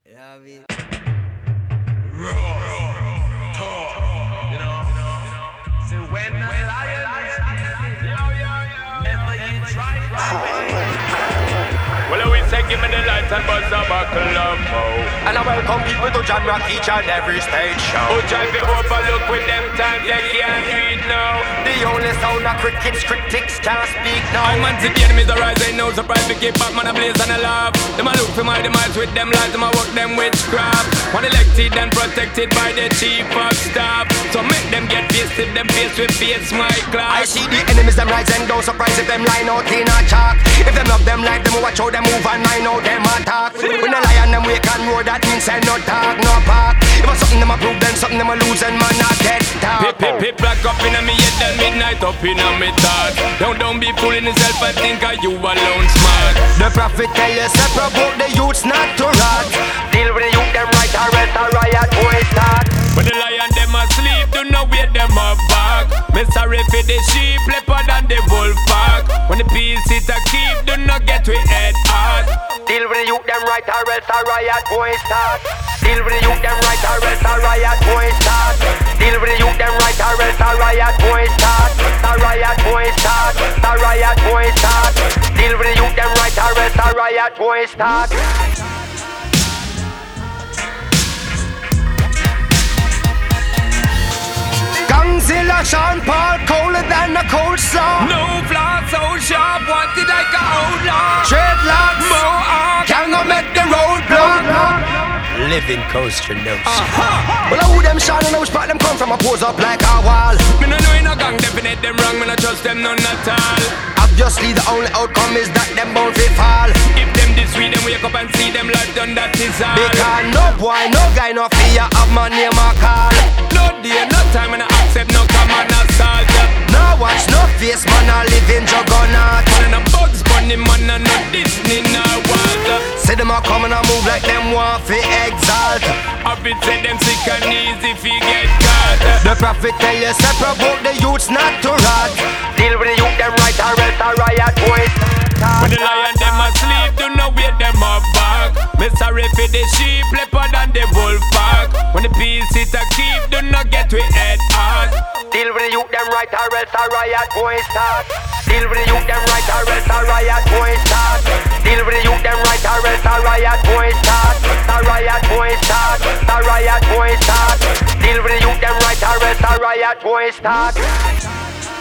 Yeah, I mean. So when the lion never you try well, we say give me the lights and buzz a buckle of oh. And I welcome people to John Rock each and every stage show. Who try to overlook with them times they can't do it now. The only sound of critics can't speak now. I'm man, the enemies arise, ain't no surprise. We keep up, man, a blaze and a laugh. Them a look for my demise with them lies, them a work them witchcraft. One elected and protected by the chief of staff. So make them get pissed if them face with face my class. I see the enemies them rise and don't surprise if them line out in a chalk. If them love them like them, watch how them move and I know them attack. When the lion them wake and roar, that means say no talk, no park. If it's something them a prove, then something them a lose and man not get talk. Pip black up in a me head and midnight up in a me thought. Don't be fooling yourself and think are you alone smart. The prophet tell you say provoke the youths not to rot. Deal with the youth them right or else a riot boy start. When the lion them asleep, do not wait them up back. Me sorry for the sheep, leopard and the wolf pack. When the peace it a keep, do not get we head hard. Deal with the youth them right or else a riot boy start. Deal with the youth them right or else a riot boy start. Deal with the youth them right or else a riot boy start. A riot boy start. A riot boy start. Deal with the youth them right or else a riot boy start. Gangzilla, Sean Paul, colder than a cold slaw. No flaw, so sharp, wanted like a outlaw. Dreadlocks, mohawk, can't go make the road block. Living coaster notes. Well, I who them shine and I spot them come from a pose up like a wall. Me no know in a gang, definite them wrong, me no trust them none at all. Obviously the only outcome is that them bound fi fall. If them this week, them wake up and see them life done, that is all. Because no boy, no guy, no fear of my name or call. No day, no time, and I accept no common assault. No watch, no face, man, I live in juggernaut. Man, and a Bugs Bunny, man, and no Disney, no water. Say them a come and a move like them want fi exalt. Of it say them sick and easy fi get caught. The prophet tell you say provoke the youths not to rot. Deal with the youth them right or else a riot boys. When the lion them asleep, do not wait them up back. Me sorry for the sheep, leopard and the wolf pack. When the peace it a keep, do not get we head hard. Deal with the youth them right or else a riot boys start. Deal with the youth them right or else a riot boys start. Deal with the youth them right or else a riot boys start. A riot boys start. A riot boys start. Deal with the youth them right or else a riot boys start.